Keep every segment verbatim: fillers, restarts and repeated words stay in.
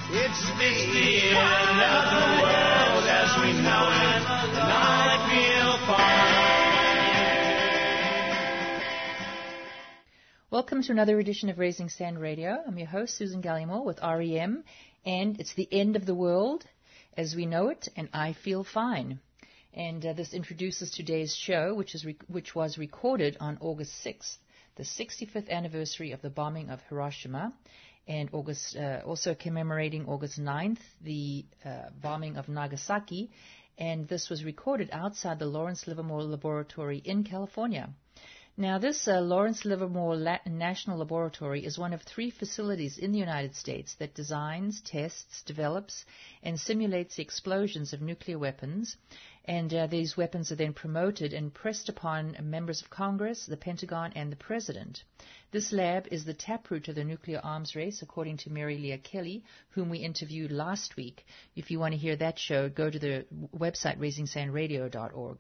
It's the end of the world as we know it, and I feel fine. Welcome to another edition of Raising Sand Radio. I'm your host, Susan Gallimore with R E M, and it's the end of the world as we know it, and I feel fine. And uh, this introduces today's show, which is re- which was recorded on August sixth, the sixty-fifth anniversary of the bombing of Hiroshima, and August uh, also commemorating August ninth, the uh, bombing of Nagasaki. And this was recorded outside the Lawrence Livermore Laboratory in California. Now, this uh, Lawrence Livermore La- National Laboratory is one of three facilities in the United States that designs, tests, develops, and simulates the explosions of nuclear weapons. And uh, these weapons are then promoted and pressed upon members of Congress, the Pentagon, and the President. This lab is the taproot to the nuclear arms race, according to Mary Leah Kelly, whom we interviewed last week. If you want to hear that show, go to the website raising sand radio dot org.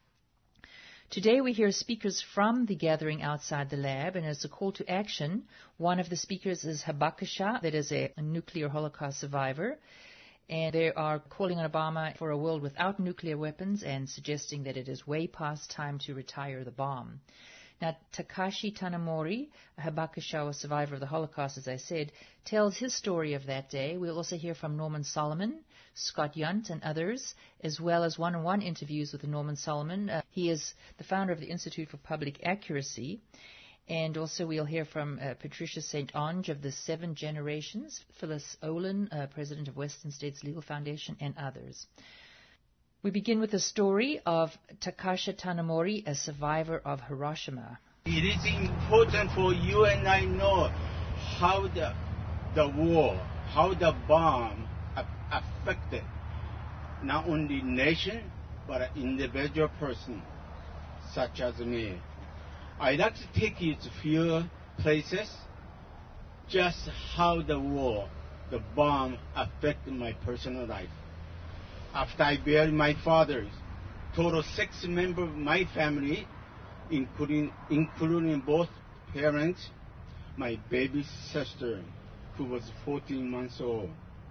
Today we hear speakers from the gathering outside the lab, and as a call to action, one of the speakers is Habakasha, that is a, a nuclear Holocaust survivor, and they are calling on Obama for a world without nuclear weapons and suggesting that it is way past time to retire the bomb. Now, Takashi Tanimori, a Habakasha survivor of the Holocaust, as I said, tells his story of that day. We'll also hear from Norman Solomon, Scott Yunt, and others, as well as one-on-one interviews with Norman Solomon. Uh, he is the founder of the Institute for Public Accuracy. And also we'll hear from uh, Patricia Saint Onge of the Seven Generations, Phyllis Olin, uh, president of Western States Legal Foundation, and others. We begin with the story of Takashi Tanimori, a survivor of Hiroshima. It is important for you and I know how the, the war, how the bomb affected not only nation, but an individual person such as me. I'd like to take you to a few places, just how the war, the bomb affected my personal life. After I buried my father, total six members of my family, including including both parents, my baby sister, who was fourteen months old.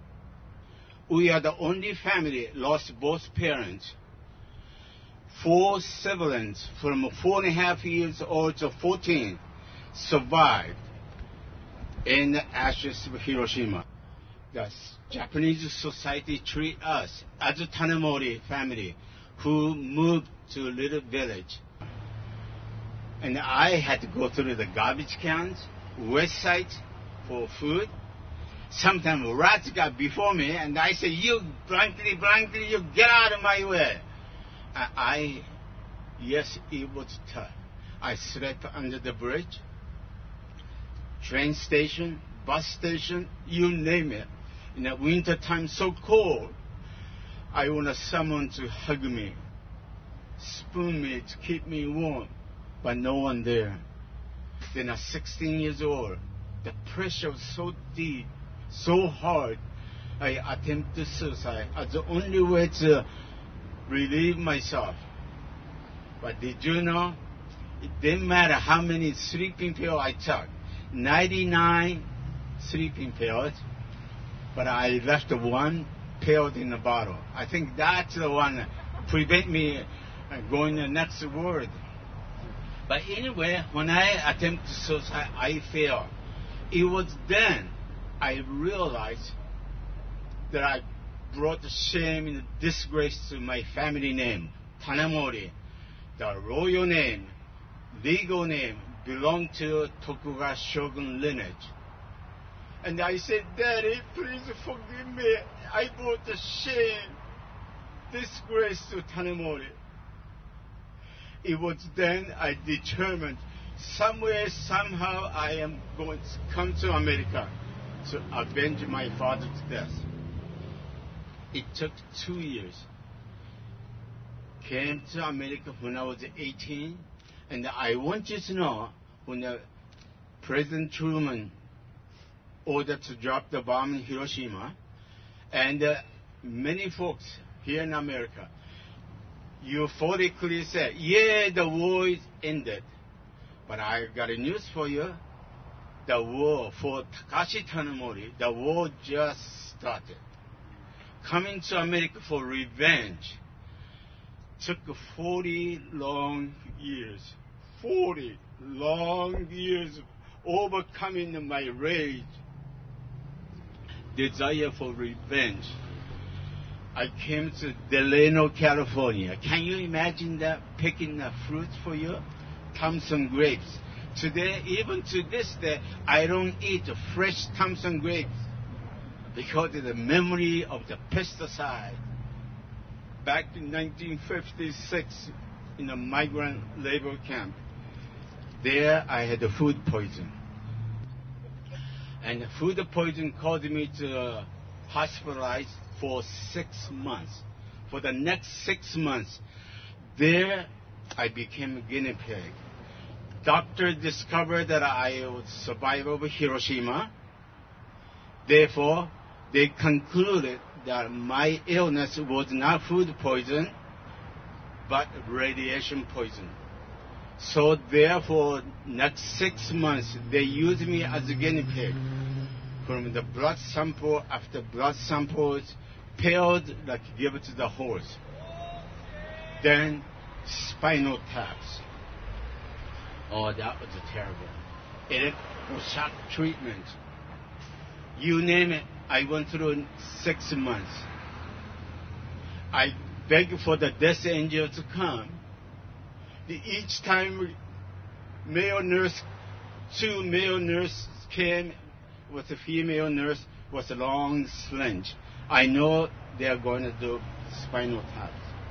We are the only family lost both parents. Four siblings from four and a half years old to fourteen survived in the ashes of Hiroshima. The Japanese society treat us as a Tanimori family who moved to a little village. And I had to go through the garbage cans, west side for food. Sometimes rats got before me, and I said, you blankly, blankly, you get out of my way. I, I yes, it was tough. I slept under the bridge, train station, bus station, you name it. In the winter time, so cold, I wanted someone to hug me, spoon me to keep me warm, but no one there. Then at sixteen years old, the pressure was so deep, so hard, I attempted suicide as the only way to relieve myself. But did you know, it didn't matter how many sleeping pills I took, ninety-nine sleeping pills, but I left one pill in the bottle. I think that's the one that prevent me going to the next world. But anyway, when I attempted suicide, I failed. It was then I realized that I brought shame and disgrace to my family name, Tanimori. The royal name, legal name, belonged to Tokugawa Shogun lineage. And I said, Daddy, please forgive me. I brought the shame, disgrace to Tanimori. It was then I determined, somewhere, somehow, I am going to come to America to avenge my father's death. It took two years. Came to America when I was eighteen, and I want you to know, when the President Truman ordered to drop the bomb in Hiroshima, and uh, many folks here in America euphorically said, yeah, the war is ended. But I got a news for you. The war for Takashi Tanimori, the war just started. Coming to America for revenge took forty long years. forty long years overcoming my rage, desire for revenge. I came to Delano, California. Can you imagine that, picking a fruit for you? Thompson grapes. Today, even to this day, I don't eat fresh Thompson grapes because of the memory of the pesticide. Back in nineteen fifty-six, in a migrant labor camp, there I had a food poison. And the food poison caused me to uh, hospitalize for six months. For the next six months, there I became a guinea pig. Doctor discovered that I would survive over Hiroshima. Therefore, they concluded that my illness was not food poison, but radiation poison. So therefore, next six months, they used me as a guinea pig. From the blood sample after blood samples, paired like give it to the horse. Then spinal taps. Oh, that was terrible. Electroshock treatment. You name it, I went through six months. I begged for the death angel to come. Each time male nurse, two male nurses came with a female nurse with a long syringe. I know they are going to do spinal taps.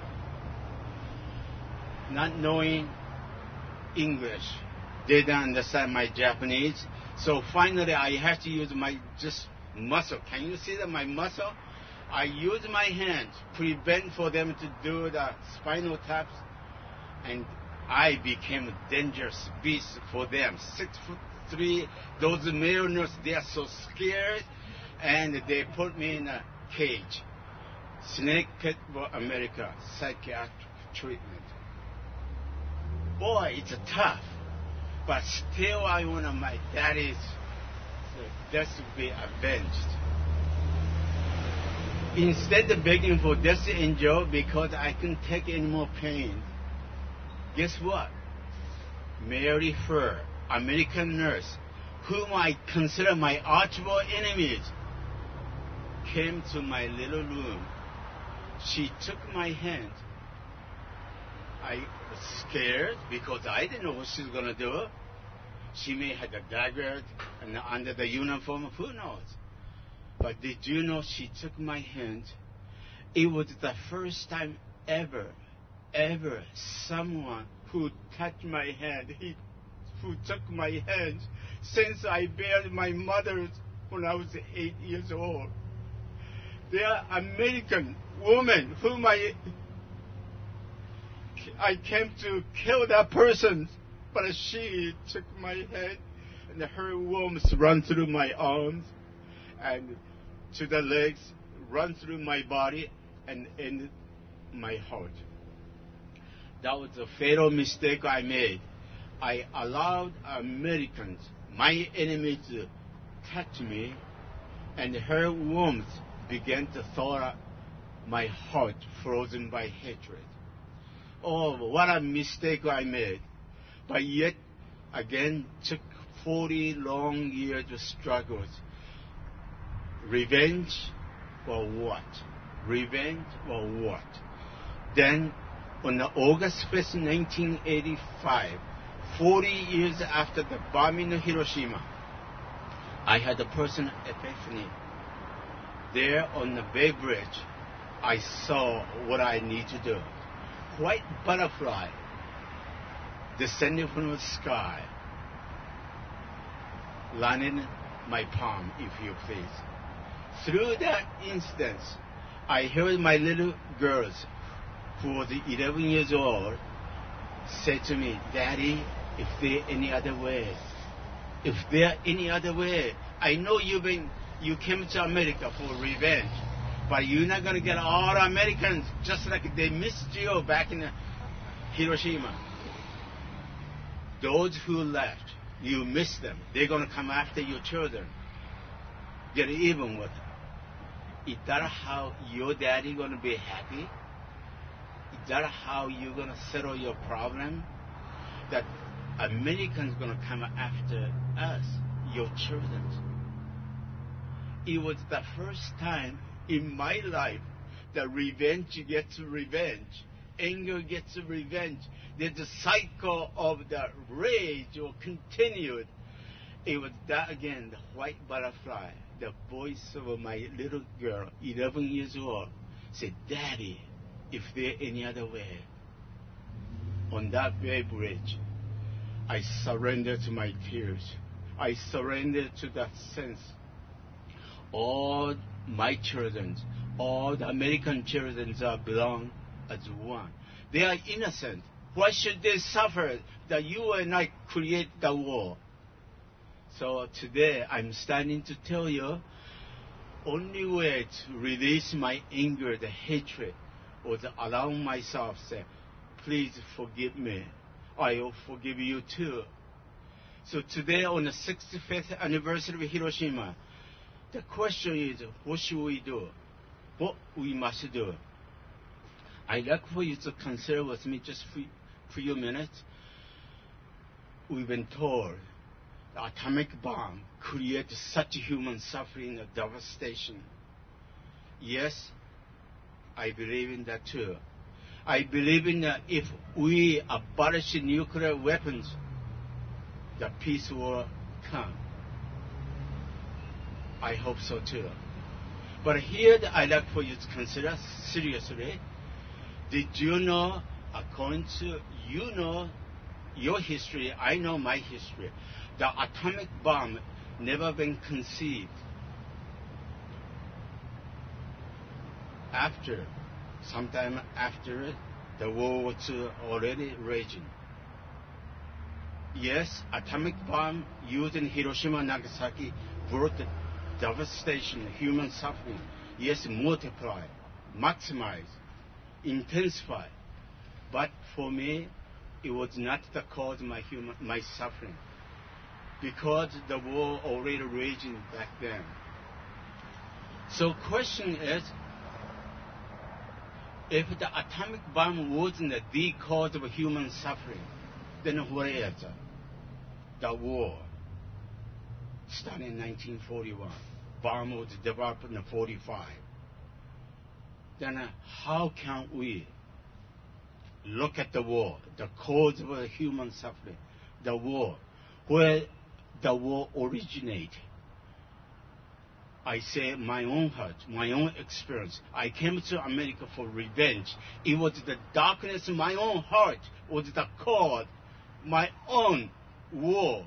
Not knowing English, they didn't understand my Japanese. So finally, I had to use my just muscle. Can you see that my muscle? I used my hand to prevent for them to do the spinal taps, and I became a dangerous beast for them. Six foot three, those male nurses, they are so scared, and they put me in a cage. Snake Pit America, psychiatric treatment. Boy, it's tough, but still I want my daddy's death to be avenged. Instead of begging for death angel because I couldn't take any more pain, guess what? Mary Fur, American nurse, whom I consider my archable enemies, came to my little room. She took my hand. I was scared because I didn't know what she was going to do. She may have a dagger and under the uniform, who knows? But did you know she took my hand? It was the first time ever, ever someone who touched my hand, he, who took my hand since I buried my mother when I was eight years old. They are American women whom I I came to kill that person, but she took my hand and her warmth run through my arms and to the legs, run through my body and in my heart. That was a fatal mistake I made. I allowed Americans, my enemies, to touch me, and her warmth began to thaw my heart, frozen by hatred. Oh, what a mistake I made. But yet, again, took forty long years of struggles. Revenge or what? Revenge or what? Then, on August fifth, nineteen eighty-five, forty years after the bombing of Hiroshima, I had a personal epiphany. There on the Bay Bridge, I saw what I need to do. White butterfly descending from the sky, landing my palm, if you please. Through that instance, I heard my little girls, who was eleven years old, say to me, "Daddy, if there any other way, if there any other way, I know you've been, you came to America for revenge, but you're not going to get all Americans just like they missed you back in Hiroshima. Those who left, you missed them. They're going to come after your children, get even with them." Is that how your daddy gonna be happy? Is that how you're gonna settle your problem? That Americans gonna come after us, your children. It was the first time in my life that revenge gets revenge, anger gets revenge. There's a cycle of the rage or continued. It was that again, the white butterfly, the voice of my little girl, eleven years old, said, Daddy, if there any other way, on that Bay Bridge, I surrender to my tears. I surrender to that sense. All my children, all the American children are belong as one. They are innocent. Why should they suffer that you and I create the war? So today I'm standing to tell you, only way to release my anger, the hatred, was to allow myself to say, please forgive me. I will forgive you too. So today on the sixty-fifth anniversary of Hiroshima, the question is, what should we do? What we must do? I'd like for you to consider with me just for a few minutes. We've been told the atomic bomb created such human suffering and devastation. Yes, I believe in that too. I believe in that if we abolish nuclear weapons, the peace will come. I hope so too. But here I'd like for you to consider seriously, did you know, according to, you know your history, I know my history, the atomic bomb never been conceived after, sometime after the World War Two already raging. Yes, atomic bomb used in Hiroshima and Nagasaki brought devastation, human suffering. Yes, multiply, maximize, intensify. But for me, it was not the cause of my human my suffering, because the war already raging back then. So question is, if the atomic bomb wasn't the cause of human suffering, then what is it? The war started in nineteen forty-one. Bomb was developed in forty-five. Then uh, how can we look at the war, the cause of uh, human suffering, the war, where the war originated? I say my own heart, my own experience. I came to America for revenge. It was the darkness of my own heart was the cause, my own war.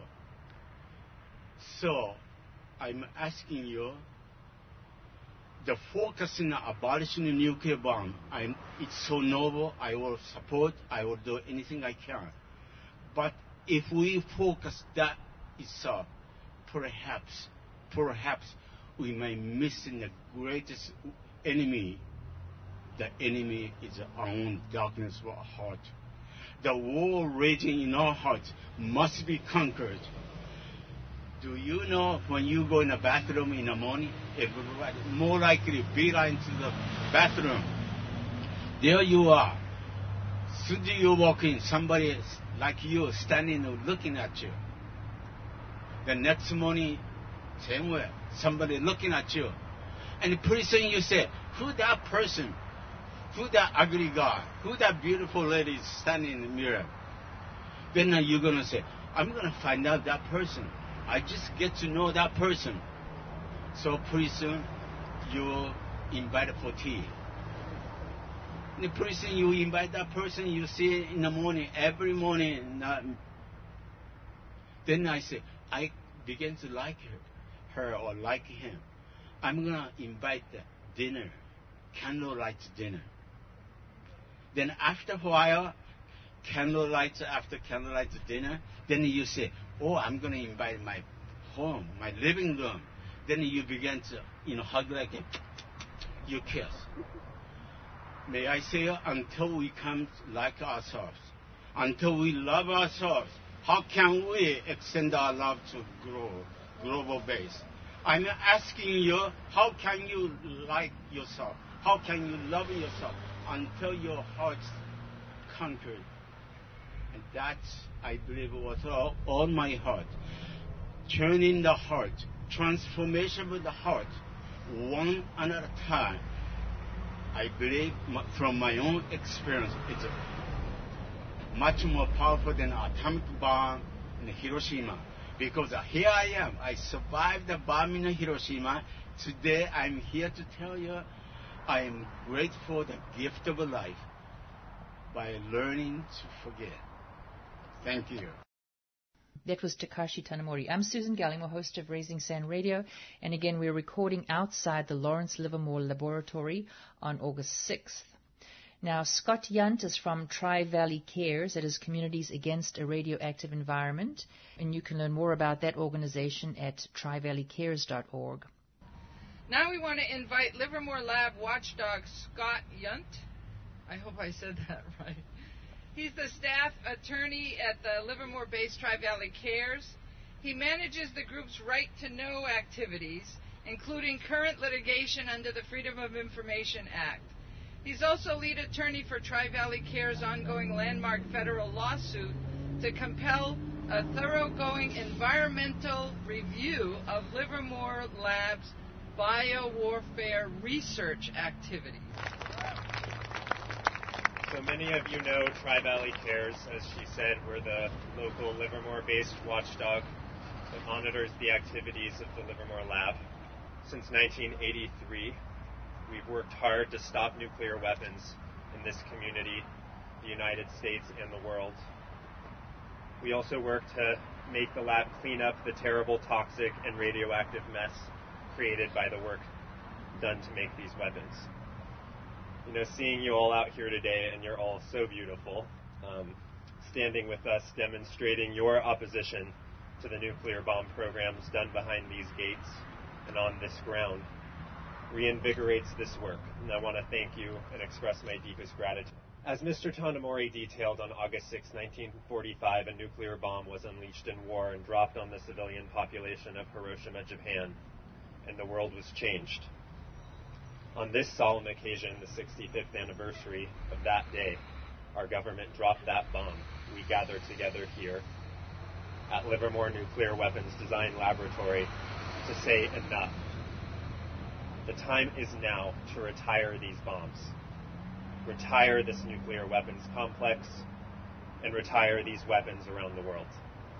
So I'm asking you, the focus in abolishing the nuclear bomb, I'm, it's so noble, I will support, I will do anything I can. But if we focus that itself, perhaps, perhaps we may miss the greatest enemy. The enemy is our own darkness of our heart. The war raging in our hearts must be conquered. Do you know when you go in the bathroom in the morning, everybody more likely beeline to the bathroom. There you are. Soon as you walk in, somebody like you standing and looking at you. The next morning, same way, somebody looking at you. And pretty soon you say, who that person? Who that ugly guy? Who that beautiful lady standing in the mirror? Then you're going to say, I'm going to find out that person. I just get to know that person. So pretty soon, you invite for tea. And pretty soon you invite that person, you see it in the morning, every morning. Uh, then I say, I begin to like her, her or like him. I'm going to invite the dinner, candlelight dinner. Then after a while, candlelight after candlelight dinner, then you say, oh, I'm going to invite my home, my living room. Then you begin to, you know, hug like a, you kiss. May I say, until we come like ourselves, until we love ourselves, how can we extend our love to grow, global base? I'm asking you, how can you like yourself? How can you love yourself until your heart's conquered? And that's, I believe, was all, all my heart. Turning the heart, transformation of the heart, one at a time. I believe from my own experience, it's much more powerful than atomic bomb in Hiroshima. Because here I am, I survived the bomb in Hiroshima. Today I'm here to tell you I am grateful for the gift of life by learning to forget. Thank you. That was Takashi Tanimori. I'm Susan Gallimore, host of Raising Sand Radio. And again, we're recording outside the Lawrence Livermore Laboratory on August sixth. Now, Scott Yunt is from Tri-Valley Cares, that is Communities Against a Radioactive Environment. And you can learn more about that organization at tri valley cares dot org. Now we want to invite Livermore Lab watchdog Scott Yunt. I hope I said that right. He's the staff attorney at the Livermore-based Tri-Valley Cares. He manages the group's right-to-know activities, including current litigation under the Freedom of Information Act. He's also lead attorney for Tri-Valley Cares' ongoing landmark federal lawsuit to compel a thoroughgoing environmental review of Livermore Lab's biowarfare research activities. So many of you know Tri-Valley Cares. As she said, we're the local Livermore-based watchdog that monitors the activities of the Livermore Lab. Since nineteen eighty-three, we've worked hard to stop nuclear weapons in this community, the United States, and the world. We also work to make the lab clean up the terrible toxic and radioactive mess created by the work done to make these weapons. You know, seeing you all out here today, and you're all so beautiful, um, standing with us, demonstrating your opposition to the nuclear bomb programs done behind these gates and on this ground, reinvigorates this work, and I want to thank you and express my deepest gratitude. As Mister Tanimori detailed, on August sixth, nineteen forty-five, a nuclear bomb was unleashed in war and dropped on the civilian population of Hiroshima, Japan, and the world was changed. On this solemn occasion, the sixty-fifth anniversary of that day, our government dropped that bomb. We gathered together here at Livermore Nuclear Weapons Design Laboratory to say enough. The time is now to retire these bombs, retire this nuclear weapons complex, and retire these weapons around the world.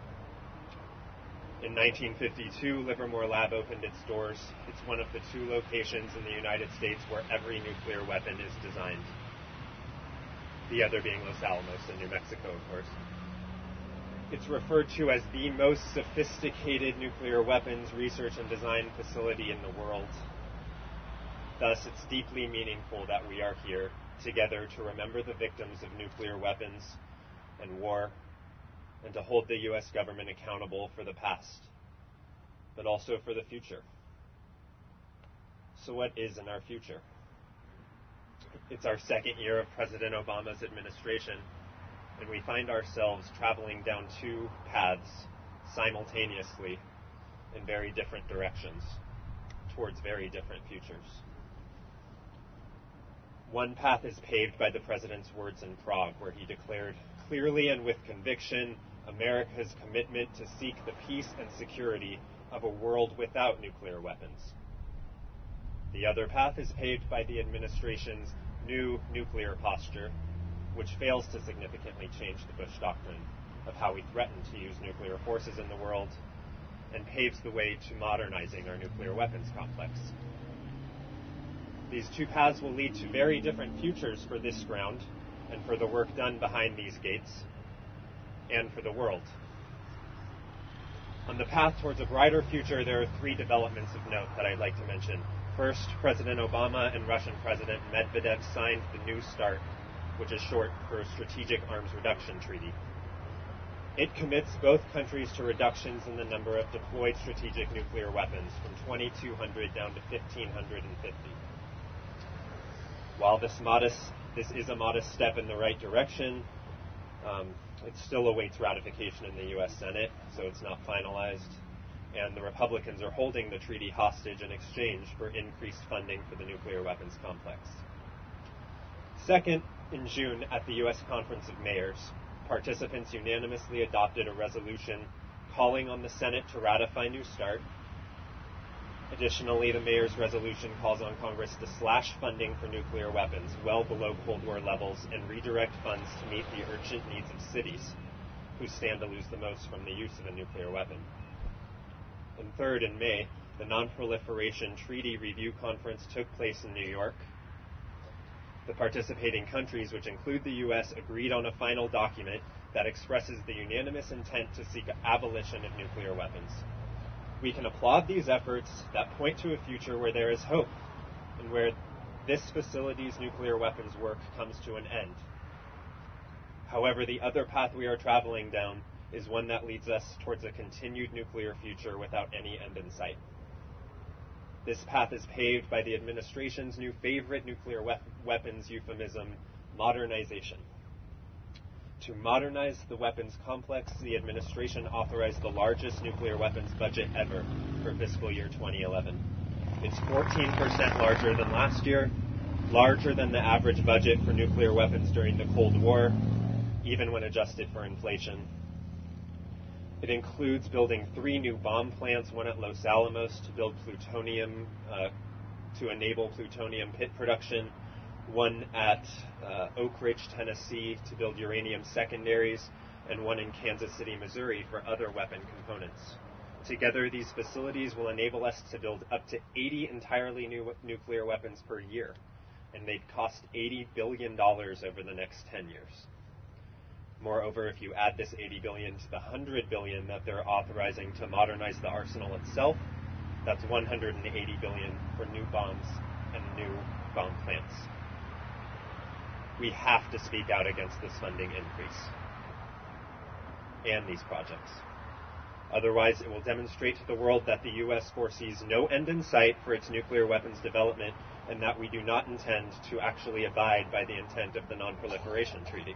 In nineteen fifty-two, Livermore Lab opened its doors. It's one of the two locations in the United States where every nuclear weapon is designed. The other being Los Alamos in New Mexico, of course. It's referred to as the most sophisticated nuclear weapons research and design facility in the world. Thus, it's deeply meaningful that we are here together to remember the victims of nuclear weapons and war, and to hold the U S government accountable for the past, but also for the future. So what is in our future? It's our second year of President Obama's administration, and we find ourselves traveling down two paths simultaneously in very different directions, towards very different futures. One path is paved by the President's words in Prague, where he declared clearly and with conviction America's commitment to seek the peace and security of a world without nuclear weapons. The other path is paved by the administration's new nuclear posture, which fails to significantly change the Bush doctrine of how we threaten to use nuclear forces in the world, and paves the way to modernizing our nuclear weapons complex. These two paths will lead to very different futures for this ground, and for the work done behind these gates, and for the world. On the path towards a brighter future, there are three developments of note that I'd like to mention. First, President Obama and Russian President Medvedev signed the New START, which is short for Strategic Arms Reduction Treaty. It commits both countries to reductions in the number of deployed strategic nuclear weapons from twenty-two hundred down to fifteen fifty. While this modest, this is a modest step in the right direction, um, it still awaits ratification in the U S Senate, so it's not finalized. and the Republicans are holding the treaty hostage in exchange for increased funding for the nuclear weapons complex. Second, in June, at the U S Conference of Mayors, participants unanimously adopted a resolution calling on the Senate to ratify New START. Additionally, the mayor's resolution calls on Congress to slash funding for nuclear weapons well below Cold War levels and redirect funds to meet the urgent needs of cities, who stand to lose the most from the use of a nuclear weapon. And third, in May, the Non-Proliferation Treaty Review Conference took place in New York. The participating countries, which include the U S, agreed on a final document that expresses the unanimous intent to seek abolition of nuclear weapons. We can applaud these efforts that point to a future where there is hope and where this facility's nuclear weapons work comes to an end. However, the other path we are traveling down is one that leads us towards a continued nuclear future without any end in sight. This path is paved by the administration's new favorite nuclear we- weapons euphemism, modernization. To modernize the weapons complex, the administration authorized the largest nuclear weapons budget ever for fiscal year twenty eleven. It's fourteen percent larger than last year, larger than the average budget for nuclear weapons during the Cold War, even when adjusted for inflation. It includes building three new bomb plants, one at Los Alamos to build plutonium, uh, to enable plutonium pit production, one at uh, Oak Ridge, Tennessee to build uranium secondaries, and one in Kansas City, Missouri for other weapon components. Together, these facilities will enable us to build up to eighty entirely new nuclear weapons per year, and they'd cost eighty billion dollars over the next ten years. Moreover, if you add this eighty billion dollars to the one hundred billion dollars that they're authorizing to modernize the arsenal itself, that's one hundred eighty billion dollars for new bombs and new bomb plants. We have to speak out against this funding increase and these projects. Otherwise, it will demonstrate to the world that the U S foresees no end in sight for its nuclear weapons development and that we do not intend to actually abide by the intent of the Non-Proliferation Treaty.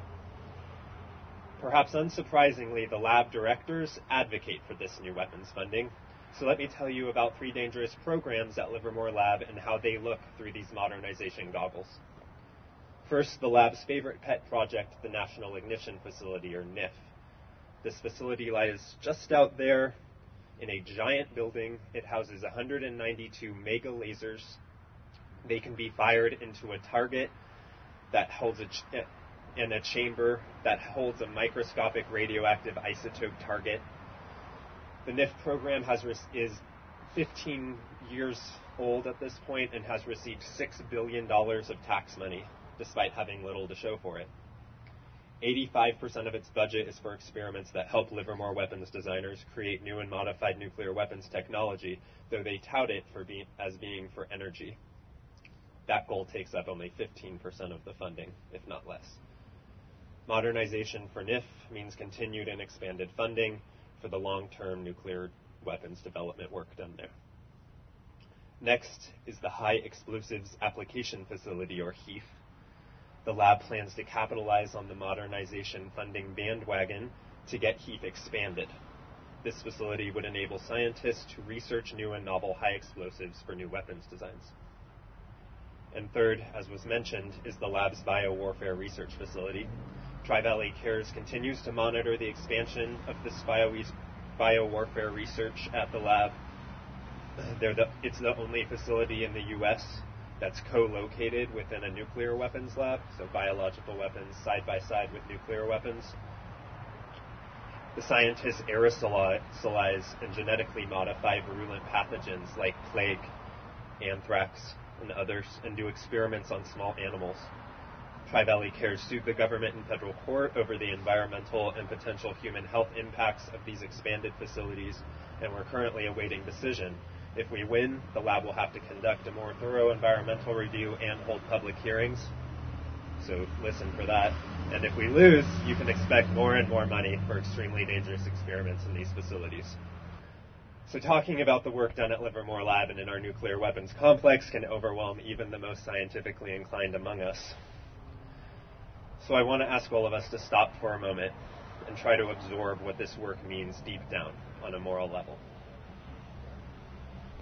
Perhaps unsurprisingly, the lab directors advocate for this new weapons funding. So let me tell you about three dangerous programs at Livermore Lab and how they look through these modernization goggles. First, the lab's favorite pet project, the National Ignition Facility, or N I F. This facility lies just out there in a giant building. It houses one hundred ninety-two mega lasers. They can be fired into a target that holds a ch- in a chamber that holds a microscopic radioactive isotope target. The N I F program has re- is fifteen years old at this point and has received six billion dollars of tax money, despite having little to show for it. eighty-five percent of its budget is for experiments that help Livermore weapons designers create new and modified nuclear weapons technology, though they tout it for being, as being for energy. That goal takes up only fifteen percent of the funding, if not less. Modernization for N I F means continued and expanded funding for the long-term nuclear weapons development work done there. Next is the High Explosives Application Facility, or HEAF. The lab plans to capitalize on the modernization funding bandwagon to get HEAF expanded. This facility would enable scientists to research new and novel high explosives for new weapons designs. And third, as was mentioned, is the lab's biowarfare research facility. Tri-Valley Cares continues to monitor the expansion of this bio- biowarfare research at the lab. They're the, it's the only facility in the U S that's co-located within a nuclear weapons lab, so biological weapons side by side with nuclear weapons. The scientists aerosolize and genetically modify virulent pathogens like plague, anthrax, and others, and do experiments on small animals. Tri-Valley Cares sued the government in federal court over the environmental and potential human health impacts of these expanded facilities, and we're currently awaiting decision. If we win, the lab will have to conduct a more thorough environmental review and hold public hearings. So listen for that. And if we lose, you can expect more and more money for extremely dangerous experiments in these facilities. So talking about the work done at Livermore Lab and in our nuclear weapons complex can overwhelm even the most scientifically inclined among us. So I want to ask all of us to stop for a moment and try to absorb what this work means deep down on a moral level.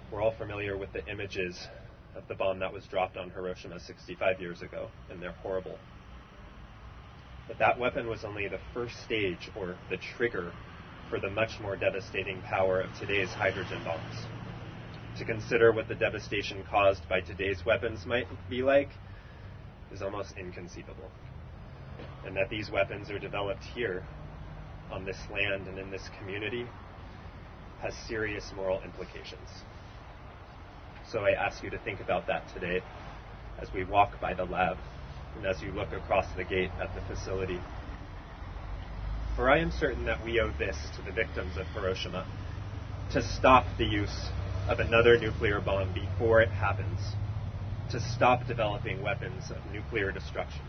We're all familiar with the images of the bomb that was dropped on Hiroshima sixty-five years ago, and they're horrible. But that weapon was only the first stage, or the trigger, for the much more devastating power of today's hydrogen bombs. To consider what the devastation caused by today's weapons might be like is almost inconceivable. And that these weapons are developed here, on this land and in this community, has serious moral implications. So I ask you to think about that today as we walk by the lab and as you look across the gate at the facility. For I am certain that we owe this to the victims of Hiroshima, to stop the use of another nuclear bomb before it happens, to stop developing weapons of nuclear destruction.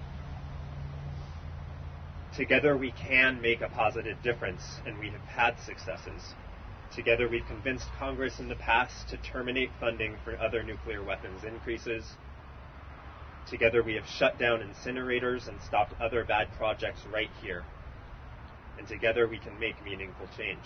Together we can make a positive difference, and we have had successes. Together we've convinced Congress in the past to terminate funding for other nuclear weapons increases. Together we have shut down incinerators and stopped other bad projects right here. And together we can make meaningful change.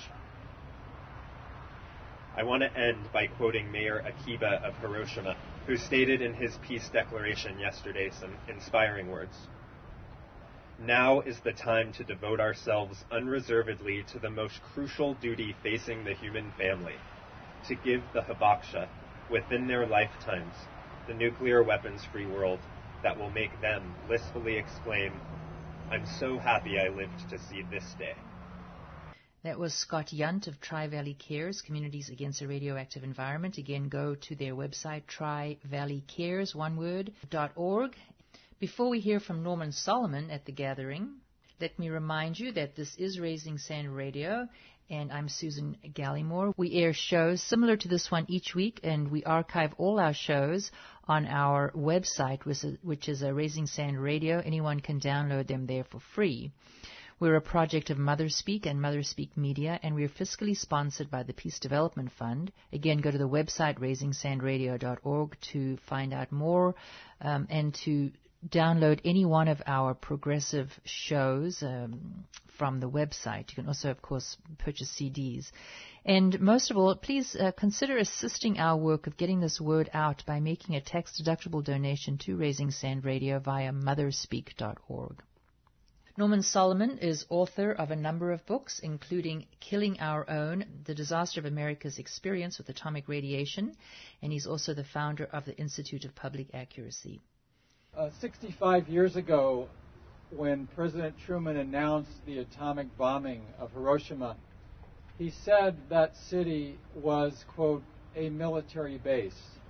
I want to end by quoting Mayor Akiba of Hiroshima, who stated in his peace declaration yesterday some inspiring words. Now is the time to devote ourselves unreservedly to the most crucial duty facing the human family, to give the Hibakusha, within their lifetimes, the nuclear weapons-free world that will make them blissfully exclaim, "I'm so happy I lived to see this day." That was Scott Yunt of Tri-Valley Cares, Communities Against a Radioactive Environment. Again, go to their website, tri valley cares, one word, dot org. Before we hear from Norman Solomon at the gathering, let me remind you that this is Raising Sand Radio, and I'm Susan Gallimore. We air shows similar to this one each week, and we archive all our shows on our website, which is, which is a Raising Sand Radio. Anyone can download them there for free. We're a project of MotherSpeak and MotherSpeak Media, and we're fiscally sponsored by the Peace Development Fund. Again, go to the website, raising sand radio dot org, to find out more um, and to download any one of our progressive shows um, from the website. You can also, of course, purchase C Ds. And most of all, please uh, consider assisting our work of getting this word out by making a tax-deductible donation to Raising Sand Radio via motherspeak dot org. Norman Solomon is author of a number of books, including Killing Our Own, The Disaster of America's Experience with Atomic Radiation, and he's also the founder of the Institute of Public Accuracy. Uh, sixty-five years ago, when President Truman announced the atomic bombing of Hiroshima, he said that city was, quote, a military base.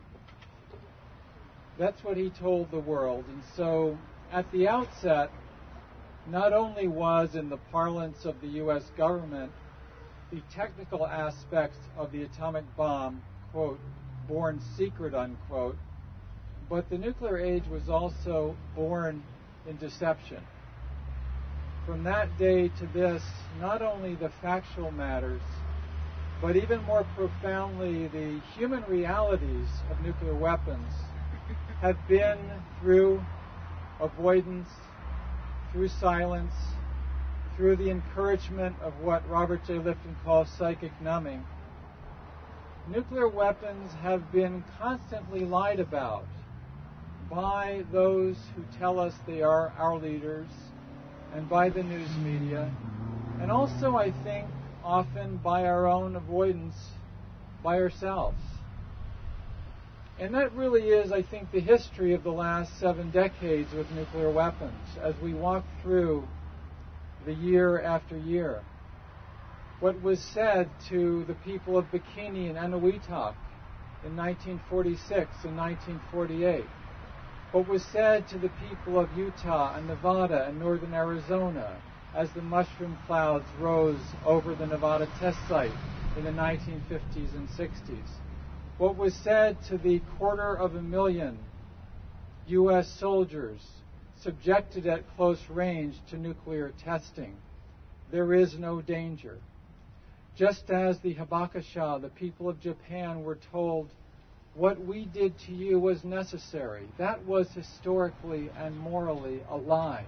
That's what he told the world. And so, at the outset, not only was, in the parlance of the U S government, the technical aspects of the atomic bomb, quote, born secret, unquote, but the nuclear age was also born in deception. From that day to this, not only the factual matters, but even more profoundly the human realities of nuclear weapons have been, through avoidance, through silence, through the encouragement of what Robert J. Lifton calls psychic numbing, nuclear weapons have been constantly lied about by those who tell us they are our leaders and by the news media, and also, I think, often by our own avoidance by ourselves. And that really is, I think, the history of the last seven decades with nuclear weapons as we walk through the year after year. What was said to the people of Bikini and Eniwetok in nineteen forty-six and nineteen forty-eight. What was said to the people of Utah and Nevada and northern Arizona as the mushroom clouds rose over the Nevada test site in the nineteen fifties and sixties. What was said to the quarter of a million U S soldiers subjected at close range to nuclear testing. There is no danger. Just as the Hibakusha, the people of Japan, were told, what we did to you was necessary. That was historically and morally a lie.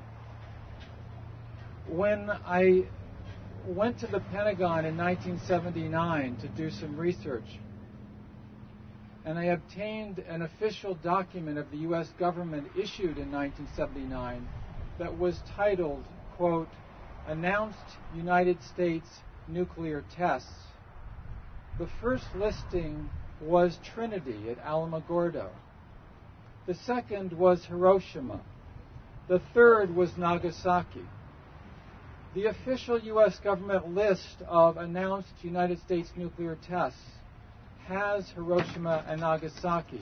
When I went to the Pentagon in nineteen seventy-nine to do some research, and I obtained an official document of the U S government issued in nineteen seventy-nine that was titled, quote, Announced United States Nuclear Tests. The first listing was Trinity at Alamogordo. The second was Hiroshima. The third was Nagasaki. The official U S government list of announced United States nuclear tests has Hiroshima and Nagasaki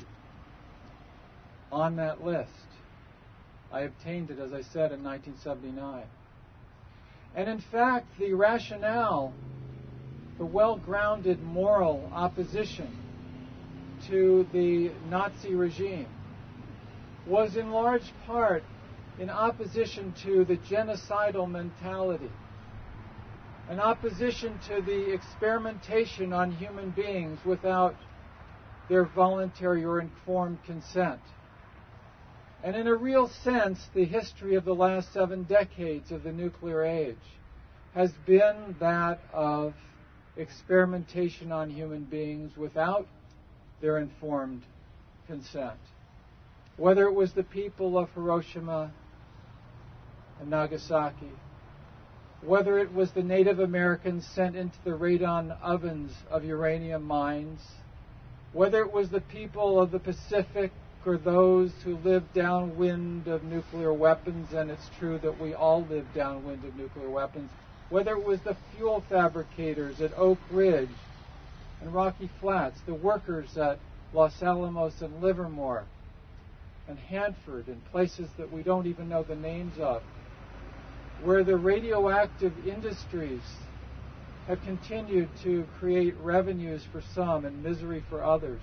on that list. I obtained it, as I said, in nineteen seventy-nine. And in fact, the rationale, the well-grounded moral opposition to the Nazi regime was in large part in opposition to the genocidal mentality, an opposition to the experimentation on human beings without their voluntary or informed consent. And in a real sense, the history of the last seven decades of the nuclear age has been that of experimentation on human beings without their informed consent. Whether it was the people of Hiroshima and Nagasaki, whether it was the Native Americans sent into the radon ovens of uranium mines, whether it was the people of the Pacific or those who lived downwind of nuclear weapons, and it's true that we all live downwind of nuclear weapons, whether it was the fuel fabricators at Oak Ridge and Rocky Flats, the workers at Los Alamos and Livermore and Hanford and places that we don't even know the names of, where the radioactive industries have continued to create revenues for some and misery for others.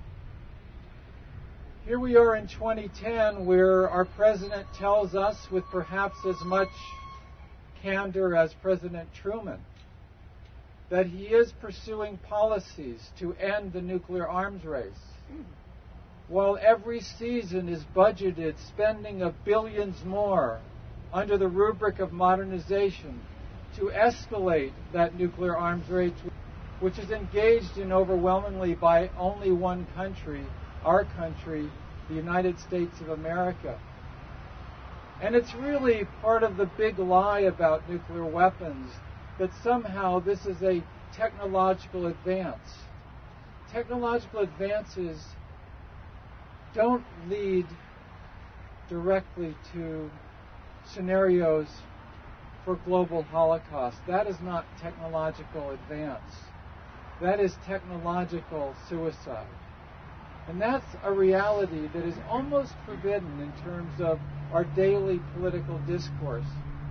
Here we are in twenty ten, where our president tells us, with perhaps as much candor as President Truman, that he is pursuing policies to end the nuclear arms race, while every season is budgeted spending of billions more under the rubric of modernization to escalate that nuclear arms race, which is engaged in overwhelmingly by only one country, our country, the United States of America. And it's really part of the big lie about nuclear weapons that somehow this is a technological advance. Technological advances don't lead directly to scenarios for global holocaust. That is not technological advance. That is technological suicide. And that's a reality that is almost forbidden in terms of our daily political discourse.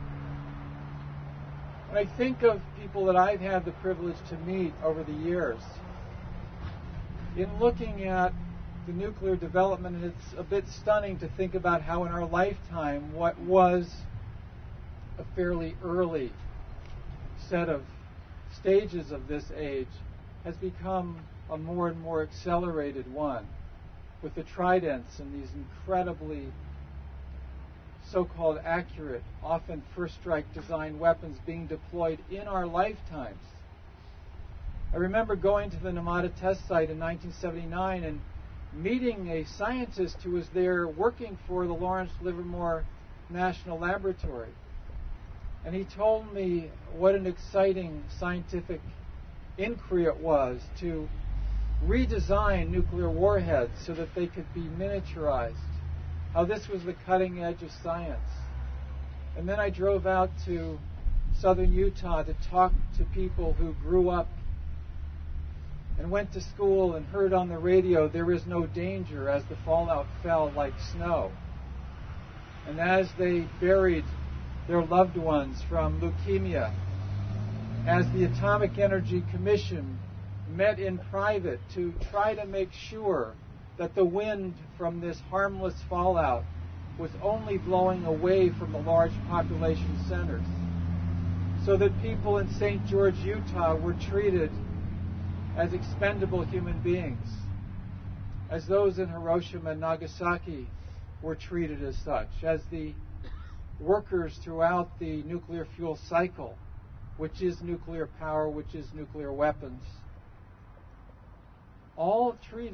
When I think of people that I've had the privilege to meet over the years, in looking at the nuclear development, and it's a bit stunning to think about how in our lifetime what was a fairly early set of stages of this age has become a more and more accelerated one, with the tridents and these incredibly so-called accurate, often first-strike design weapons being deployed in our lifetimes. I remember going to the Namada test site in nineteen seventy-nine and meeting a scientist who was there working for the Lawrence Livermore National Laboratory. And he told me what an exciting scientific inquiry it was to redesign nuclear warheads so that they could be miniaturized, how this was the cutting edge of science. And then I drove out to southern Utah to talk to people who grew up and went to school and heard on the radio there is no danger as the fallout fell like snow. And as they buried their loved ones from leukemia, as the Atomic Energy Commission met in private to try to make sure that the wind from this harmless fallout was only blowing away from the large population centers, so that people in Saint George, Utah were treated as expendable human beings, as those in Hiroshima and Nagasaki were treated as such, as the workers throughout the nuclear fuel cycle, which is nuclear power, which is nuclear weapons, all treated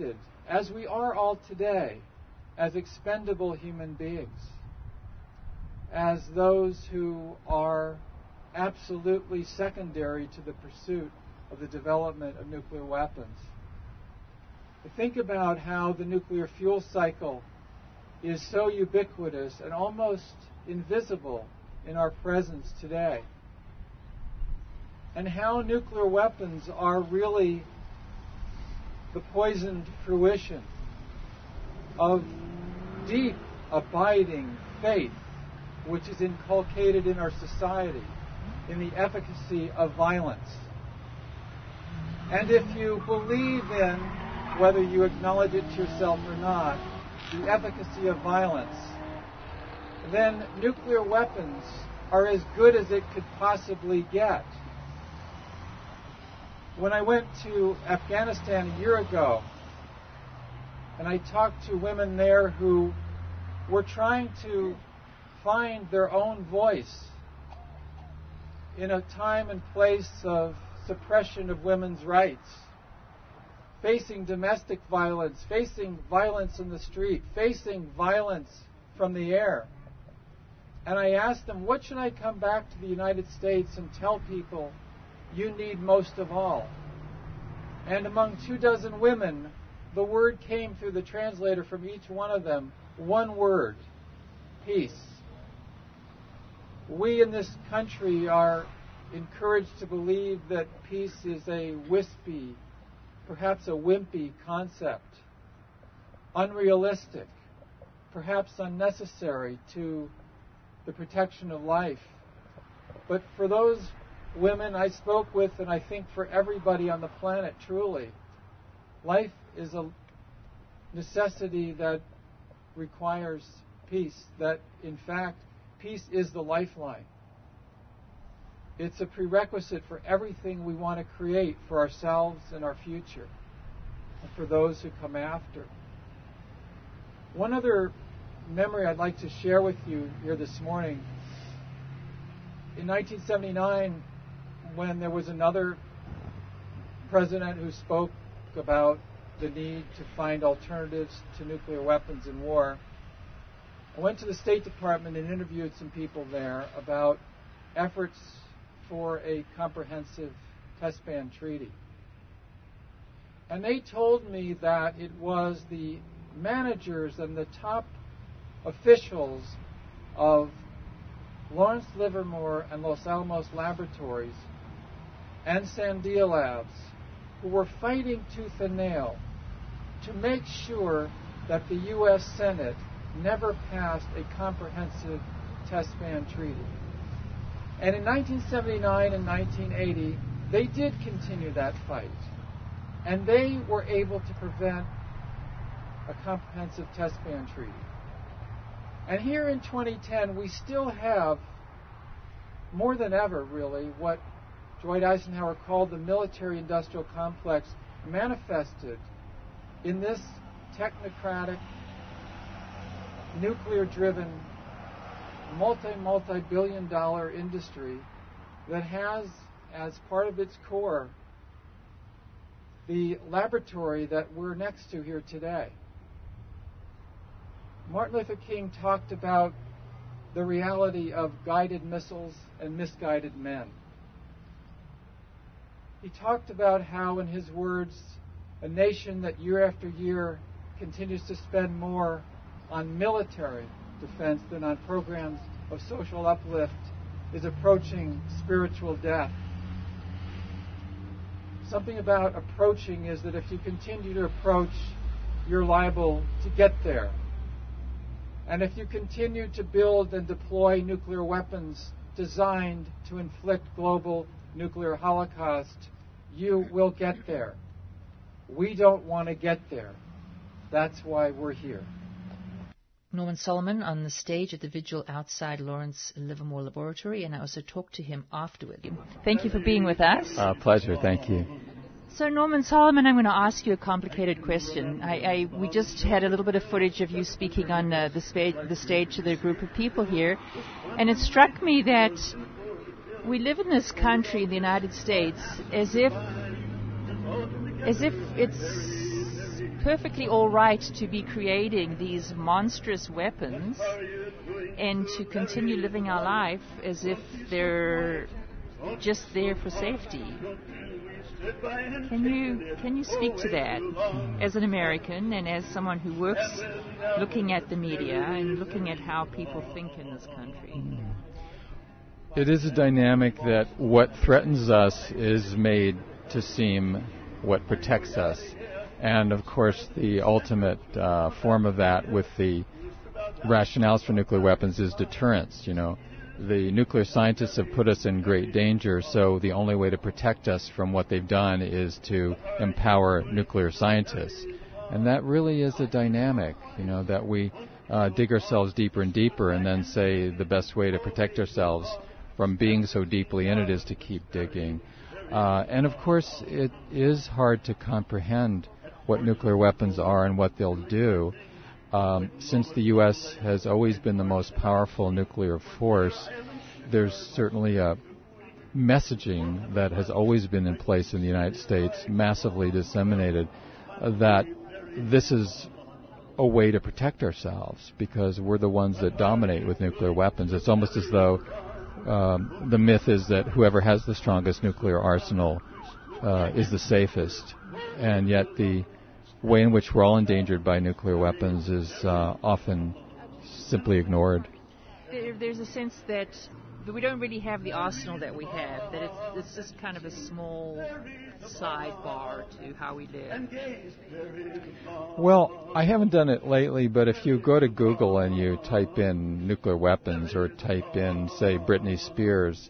as we are all today, as expendable human beings, as those who are absolutely secondary to the pursuit of the development of nuclear weapons. Think about how the nuclear fuel cycle is so ubiquitous and almost invisible in our presence today, and how nuclear weapons are really the poisoned fruition of deep, abiding faith which is inculcated in our society in the efficacy of violence. And if you believe in, whether you acknowledge it to yourself or not, the efficacy of violence, then nuclear weapons are as good as it could possibly get. When I went to Afghanistan a year ago, and I talked to women there who were trying to find their own voice in a time and place of suppression of women's rights, facing domestic violence, facing violence in the street, facing violence from the air. And I asked them, what should I come back to the United States and tell people you need most of all? And among two dozen women, the word came through the translator from each one of them, one word: peace. We in this country are encouraged to believe that peace is a wispy, perhaps a wimpy concept, unrealistic, perhaps unnecessary to the protection of life. But for those women I spoke with, and I think for everybody on the planet truly, life is a necessity that requires peace, that in fact peace is the lifeline. It's a prerequisite for everything we want to create for ourselves and our future, and for those who come after. One other memory I'd like to share with you here this morning. In nineteen seventy-nine, when there was another president who spoke about the need to find alternatives to nuclear weapons in war, I went to the State Department and interviewed some people there about efforts for a comprehensive test ban treaty. And they told me that it was the managers and the top officials of Lawrence Livermore and Los Alamos Laboratories and Sandia Labs who were fighting tooth and nail to make sure that the U S Senate never passed a comprehensive test ban treaty. And in nineteen seventy-nine and nineteen eighty, they did continue that fight. And they were able to prevent a comprehensive test ban treaty. And here in twenty ten, we still have, more than ever really, what Dwight Eisenhower called the military-industrial complex manifested in this technocratic, nuclear-driven, multi, multi-billion dollar industry that has as part of its core the laboratory that we're next to here today. Martin Luther King talked about the reality of guided missiles and misguided men. He talked about how, in his words, a nation that year after year continues to spend more on military defense than on programs of social uplift is approaching spiritual death. Something about approaching is that if you continue to approach, you're liable to get there. And if you continue to build and deploy nuclear weapons designed to inflict global nuclear holocaust, you will get there. We don't want to get there. That's why we're here. Norman Solomon on the stage at the vigil outside Lawrence Livermore Laboratory, and I also talked to him afterward. Thank you for being with us. Uh, pleasure, thank you. So, Norman Solomon, I'm going to ask you a complicated question. I, I, we just had a little bit of footage of you speaking on uh, the, spa- the stage to the group of people here, and it struck me that we live in this country, the United States, as if, as if it's perfectly all right to be creating these monstrous weapons and to continue living our life as if they're just there for safety. Can you can you speak to that as an American and as someone who works looking at the media and looking at how people think in this country? It is a dynamic that what threatens us is made to seem what protects us. And, of course, the ultimate uh, form of that with the rationales for nuclear weapons is deterrence, you know. The nuclear scientists have put us in great danger, so the only way to protect us from what they've done is to empower nuclear scientists. And that really is a dynamic, you know, that we uh, dig ourselves deeper and deeper and then say the best way to protect ourselves from being so deeply in it is to keep digging. Uh, and, of course, it is hard to comprehend what nuclear weapons are and what they'll do. Um, since the U S has always been the most powerful nuclear force, there's certainly a messaging that has always been in place in the United States, massively disseminated, uh, that this is a way to protect ourselves because we're the ones that dominate with nuclear weapons. It's almost as though um, the myth is that whoever has the strongest nuclear arsenal uh, is the safest, and yet the way in which we're all endangered by nuclear weapons is uh, often simply ignored. There, there's a sense that we don't really have the arsenal that we have, that it's, it's just kind of a small sidebar to how we live. Well, I haven't done it lately, but if you go to Google and you type in nuclear weapons or type in, say, Britney Spears,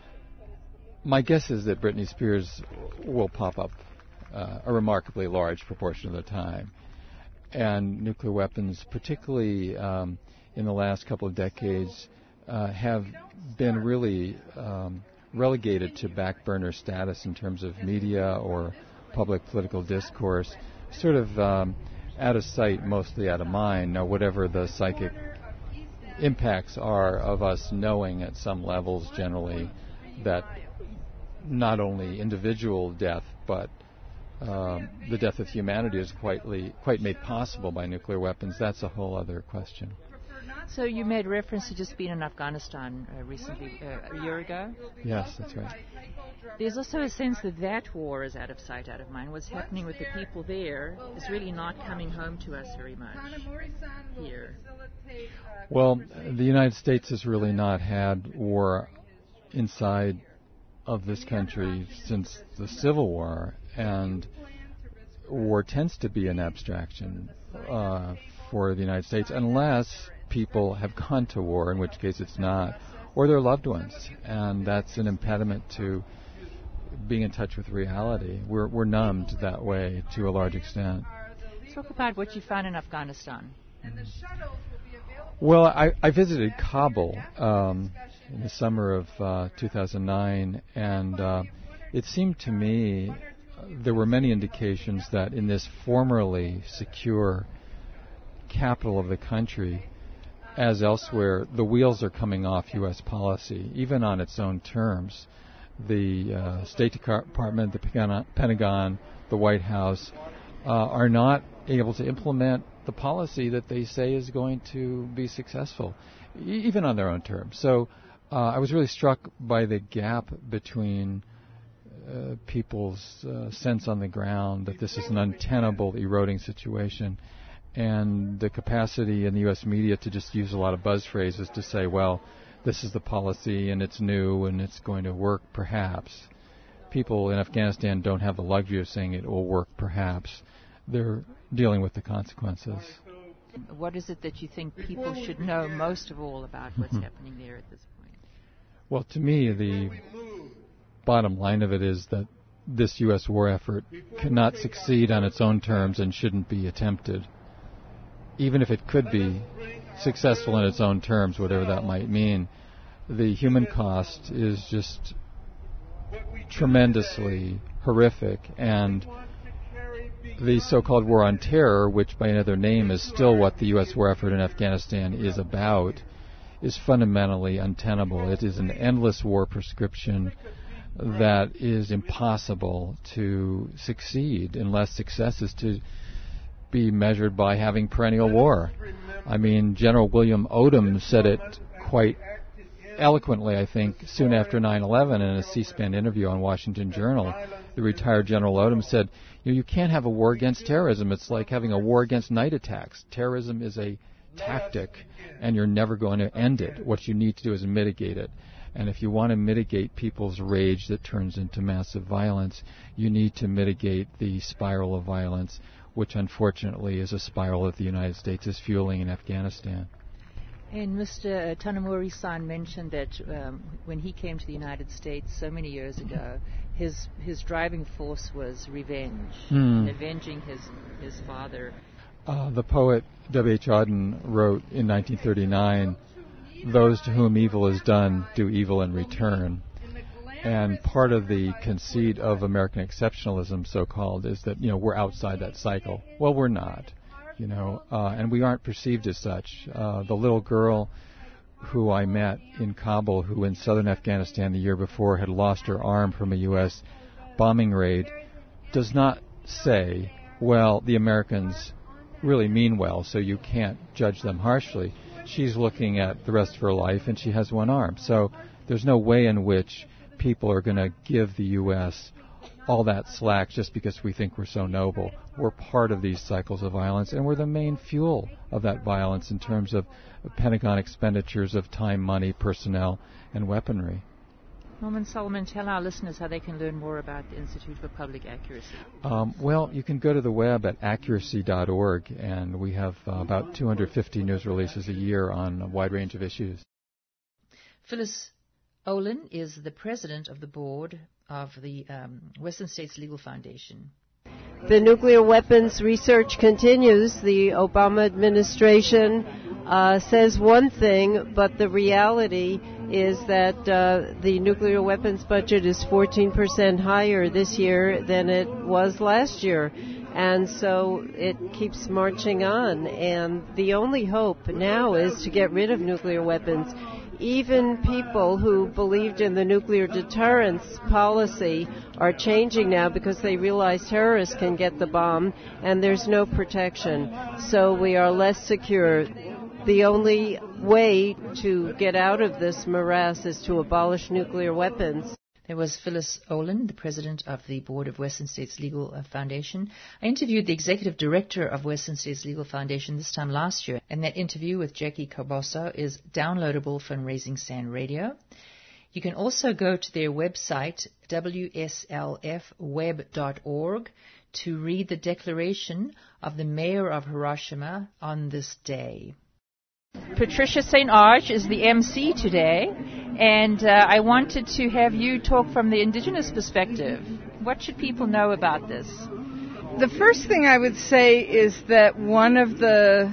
my guess is that Britney Spears will pop up Uh, a remarkably large proportion of the time. And nuclear weapons, particularly um, in the last couple of decades, uh, have been really um, relegated to back burner status in terms of media or public political discourse, sort of um, out of sight, mostly out of mind. Now, whatever the psychic impacts are of us knowing at some levels generally that not only individual death, but Uh, the death of humanity is quite, le- quite made possible by nuclear weapons. That's a whole other question. So you made reference to just being in Afghanistan uh, recently, uh, a year ago? Yes, that's right. There's also a sense that that war is out of sight, out of mind. What's happening with the people there is really not coming home to us very much here. Well, the United States has really not had war inside of this country since the Civil War, and war tends to be an abstraction uh, for the United States unless people have gone to war, in which case it's not, or their loved ones, and that's an impediment to being in touch with reality. We're, we're numbed that way to a large extent. Talk about what you found in Afghanistan. Well, I, I visited Kabul um, in the summer of uh, two thousand nine, and uh, it seemed to me there were many indications that in this formerly secure capital of the country, as elsewhere, the wheels are coming off U S policy, even on its own terms. The uh, State Department, the Pentagon, the White House uh, are not able to implement the policy that they say is going to be successful, e- even on their own terms. So uh, I was really struck by the gap between Uh, people's uh, sense on the ground that this is an untenable, eroding situation, and the capacity in the U S media to just use a lot of buzz phrases to say, well, this is the policy and it's new and it's going to work perhaps. People in Afghanistan don't have the luxury of saying it will work perhaps. They're dealing with the consequences. What is it that you think people should know most of all about what's happening there at this point? Well, to me, the bottom line of it is that this U S war effort cannot succeed on its own terms and shouldn't be attempted. Even if it could be successful in its own terms, whatever that might mean, the human cost is just tremendously horrific, and the so-called war on terror, which by another name is still what the U S war effort in Afghanistan is about, is fundamentally untenable. It is an endless war prescription that is impossible to succeed unless success is to be measured by having perennial war. I mean, General William Odom said it quite eloquently, I think, soon after nine eleven in a C-SPAN interview on Washington Journal. The retired General Odom said, you know, you can't have a war against terrorism. It's like having a war against night attacks. Terrorism is a tactic, and you're never going to end it. What you need to do is mitigate it. And if you want to mitigate people's rage that turns into massive violence, you need to mitigate the spiral of violence, which unfortunately is a spiral that the United States is fueling in Afghanistan. And Mister Tanimori-san mentioned that um, when he came to the United States so many years ago, his his driving force was revenge, Hmm. avenging his his father. Uh, the poet W H Auden wrote in nineteen thirty-nine, "Those to whom evil is done do evil in return." And part of the conceit of American exceptionalism, so-called, is that, you know, we're outside that cycle. Well, we're not. You know, uh, and we aren't perceived as such. Uh, the little girl who I met in Kabul, who in southern Afghanistan the year before had lost her arm from a U S bombing raid, does not say, well, the Americans really mean well, so you can't judge them harshly. She's looking at the rest of her life, and she has one arm. So there's no way in which people are going to give the U S all that slack just because we think we're so noble. We're part of these cycles of violence, and we're the main fuel of that violence in terms of Pentagon expenditures of time, money, personnel, and weaponry. Norman Solomon, tell our listeners how they can learn more about the Institute for Public Accuracy. Um, well, you can go to the web at accuracy dot org, and we have uh, about two hundred fifty news releases a year on a wide range of issues. Phyllis Olin is the president of the board of the um, Western States Legal Foundation. The nuclear weapons research continues. The Obama administration uh, says one thing, but the reality is that uh, the nuclear weapons budget is fourteen percent higher this year than it was last year. And so it keeps marching on. And the only hope now is to get rid of nuclear weapons. Even people who believed in the nuclear deterrence policy are changing now because they realize terrorists can get the bomb and there's no protection. So we are less secure. The only way to get out of this morass is to abolish nuclear weapons. There was Phyllis Olin, the president of the board of Western States Legal Foundation. I interviewed the executive director of Western States Legal Foundation this time last year, and that interview with Jackie Carboso is downloadable from Raising Sand Radio. You can also go to their website, w s l f web dot org, to read the declaration of the mayor of Hiroshima on this day. Patricia Saint Arch is the M C today, and uh, I wanted to have you talk from the indigenous perspective. What should people know about this? The first thing I would say is that one of the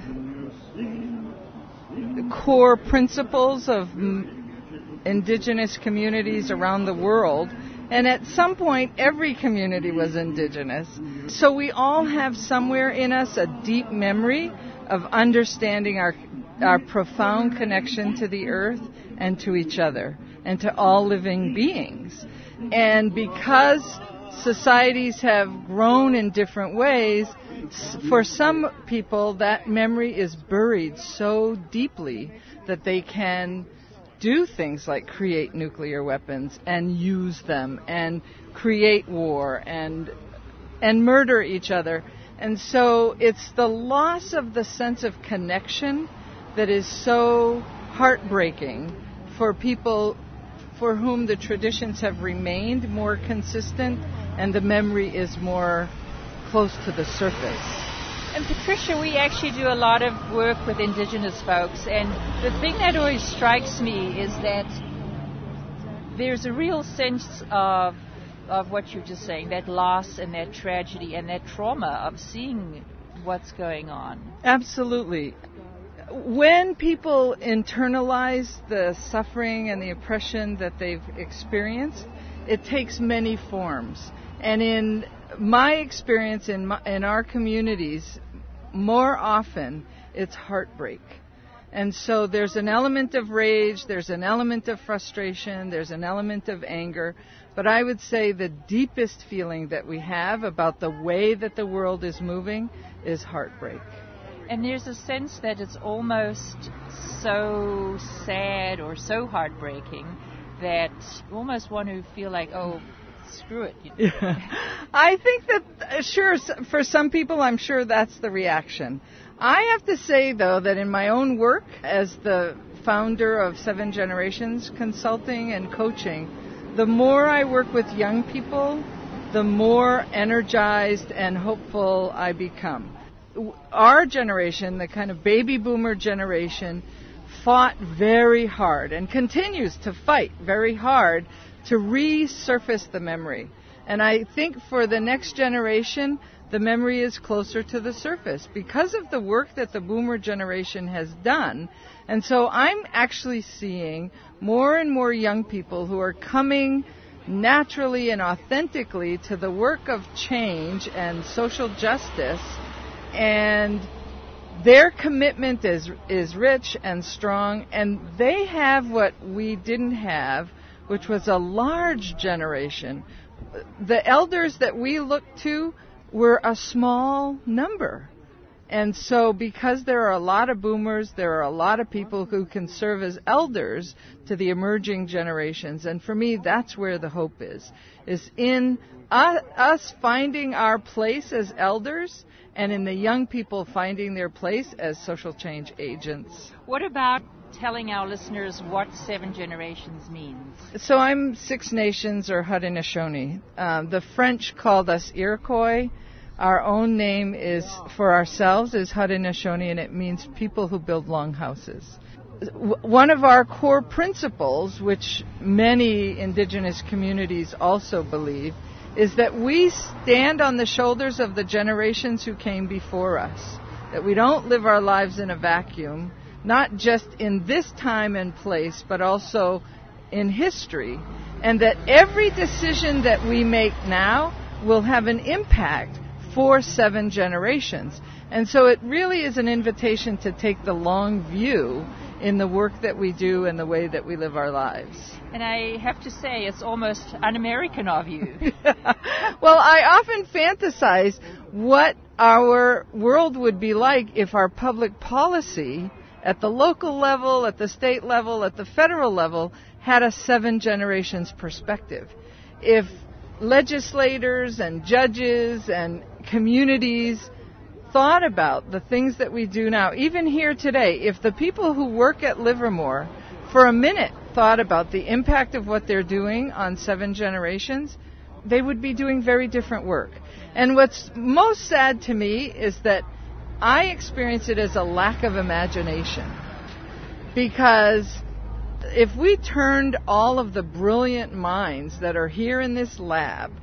core principles of m- indigenous communities around the world, and at some point every community was indigenous, so we all have somewhere in us a deep memory of understanding our our profound connection to the earth and to each other and to all living beings. And because societies have grown in different ways, for some people that memory is buried so deeply that they can do things like create nuclear weapons and use them and create war and and murder each other. And so it's the loss of the sense of connection that is so heartbreaking for people for whom the traditions have remained more consistent and the memory is more close to the surface. And Patricia, we actually do a lot of work with indigenous folks, and the thing that always strikes me is that there's a real sense of of what you're just saying, that loss and that tragedy and that trauma of seeing what's going on. Absolutely. When people internalize the suffering and the oppression that they've experienced, it takes many forms. And in my experience in my, in our communities, more often it's heartbreak. And so there's an element of rage, there's an element of frustration, there's an element of anger. But I would say the deepest feeling that we have about the way that the world is moving is heartbreak. And there's a sense that it's almost so sad or so heartbreaking that you almost want to feel like, oh, screw it. Yeah. I think that, uh, sure, for some people, I'm sure that's the reaction. I have to say, though, that in my own work as the founder of Seven Generations Consulting and Coaching, the more I work with young people, the more energized and hopeful I become. Our generation, the kind of baby boomer generation, fought very hard and continues to fight very hard to resurface the memory. And I think for the next generation, the memory is closer to the surface because of the work that the boomer generation has done. And so I'm actually seeing more and more young people who are coming naturally and authentically to the work of change and social justice, and their commitment is is rich and strong, and they have what we didn't have, which was a large generation. The elders that we looked to were a small number. And so because there are a lot of boomers, there are a lot of people who can serve as elders to the emerging generations. And for me, that's where the hope is, is in uh, us finding our place as elders and in the young people finding their place as social change agents. What about telling our listeners what Seven Generations means? So I'm Six Nations, or Haudenosaunee. Um, the French called us Iroquois. Our own name is, for ourselves, is Haudenosaunee, and it means people who build long houses. W- one of our core principles, which many indigenous communities also believe, is that we stand on the shoulders of the generations who came before us, that we don't live our lives in a vacuum, not just in this time and place, but also in history, and that every decision that we make now will have an impact for seven generations. And so it really is an invitation to take the long view in the work that we do and the way that we live our lives. And I have to say, it's almost un-American of you. Well, I often fantasize what our world would be like if our public policy at the local level, at the state level, at the federal level, had a seven generations perspective. If legislators and judges and communities thought about the things that we do now, even here today, if the people who work at Livermore for a minute thought about the impact of what they're doing on seven generations, they would be doing very different work. And what's most sad to me is that I experience it as a lack of imagination, because if we turned all of the brilliant minds that are here in this lab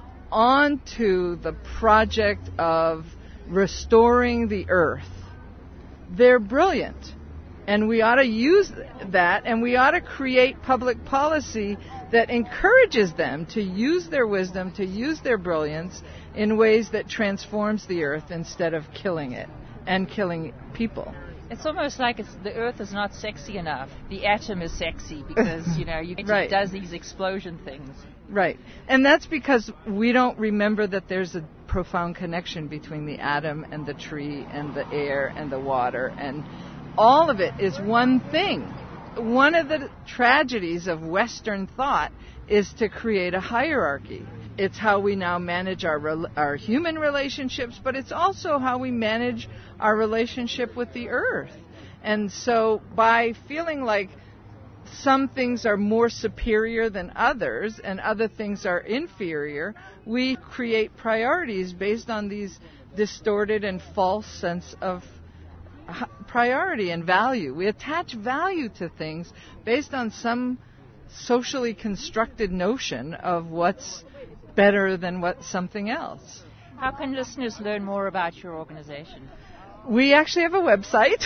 onto the project of restoring the earth, they're brilliant. And we ought to use that, and we ought to create public policy that encourages them to use their wisdom, to use their brilliance in ways that transforms the earth instead of killing it and killing people. It's almost like it's, the earth is not sexy enough. The atom is sexy because, you know, you, it right. does these explosion things. Right. And that's because we don't remember that there's a profound connection between the atom and the tree and the air and the water, and all of it is one thing. One of the tragedies of Western thought is to create a hierarchy. It's how we now manage our our human relationships, but it's also how we manage our relationship with the earth. And so by feeling like some things are more superior than others and other things are inferior, we create priorities based on these distorted and false sense of priority and value. We attach value to things based on some socially constructed notion of what's better than what something else. How can listeners learn more about your organization? We actually have a website,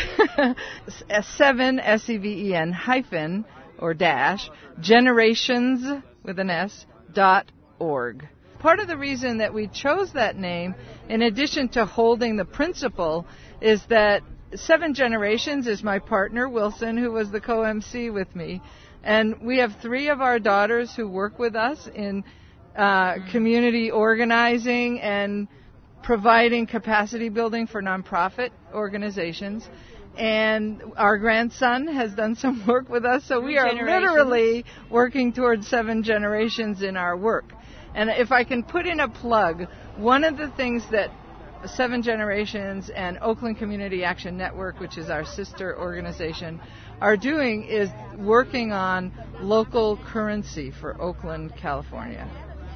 seven, S E V E N, hyphen, or dash, generations, with an S, dot org. Part of the reason that we chose that name, in addition to holding the principle, is that Seven Generations is my partner, Wilson, who was the co-M C with me. And we have three of our daughters who work with us in uh, community organizing and providing capacity building for nonprofit organizations. And our grandson has done some work with us, so we are literally working towards seven generations in our work. And if I can put in a plug, one of the things that Seven Generations and Oakland Community Action Network, which is our sister organization, are doing is working on local currency for Oakland, California.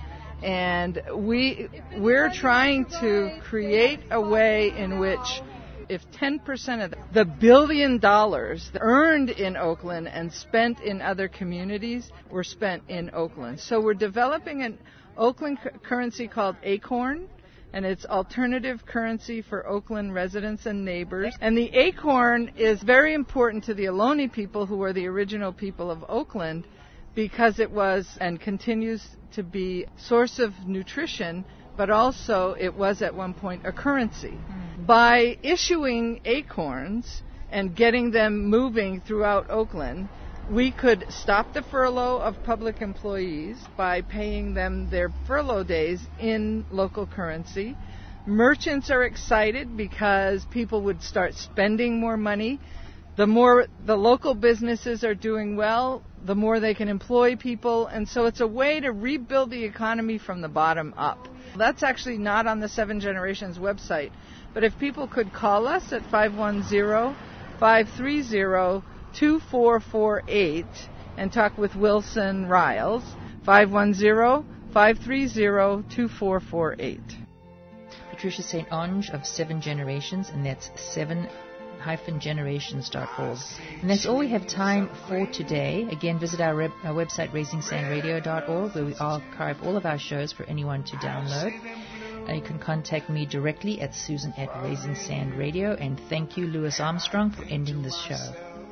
And we, we're trying to create a way in which if ten percent of the billion dollars earned in Oakland and spent in other communities were spent in Oakland. So we're developing an Oakland cu- currency called Acorn, and it's alternative currency for Oakland residents and neighbors. And the Acorn is very important to the Ohlone people, who are the original people of Oakland, because it was and continues to be a source of nutrition, but also it was at one point a currency. Mm. By issuing acorns and getting them moving throughout Oakland, we could stop the furlough of public employees by paying them their furlough days in local currency. Merchants are excited because people would start spending more money. The more the local businesses are doing well, the more they can employ people, and so it's a way to rebuild the economy from the bottom up. That's actually not on the Seven Generations website, but if people could call us at five one zero, five three zero, two four four eight and talk with Wilson Riles, five one zero, five three zero, two four four eight. Patricia Saint Onge of Seven Generations, and that's seven generations dot org. And that's all we have time for today. Again, visit our, reb- our website, raising sand radio dot org, where we archive all of our shows for anyone to download. Uh, you can contact me directly at Susan at Raising Sand Radio. And thank you, Louis Armstrong, for ending this show.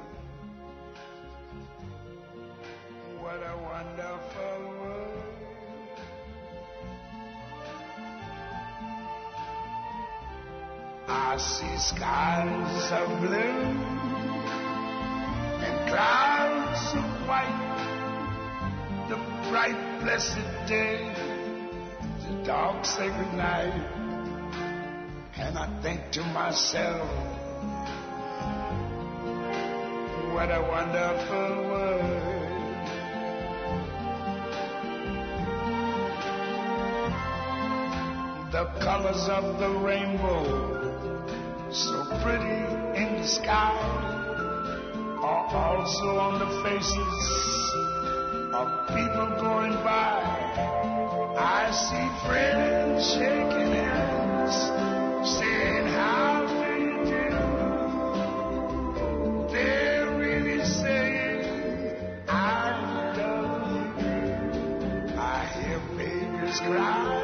What a wonderful world. I see skies of blue and clouds of white, the bright blessed day, the dark sacred night, and I think to myself, what a wonderful world. The colors of the rainbow, so pretty in the sky, are also on the faces of people going by. I see friends shaking hands, saying how do you do. They're really saying I love you. I hear babies cry,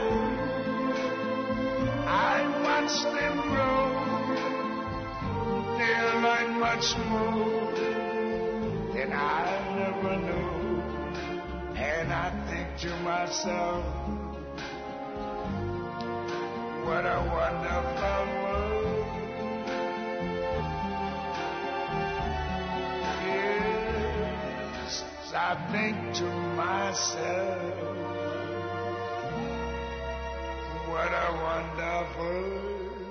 I watch them grow. They'll learn much more than I never knew. And I think to myself, what a wonderful world. Yes, I think to myself, what a wonderful world.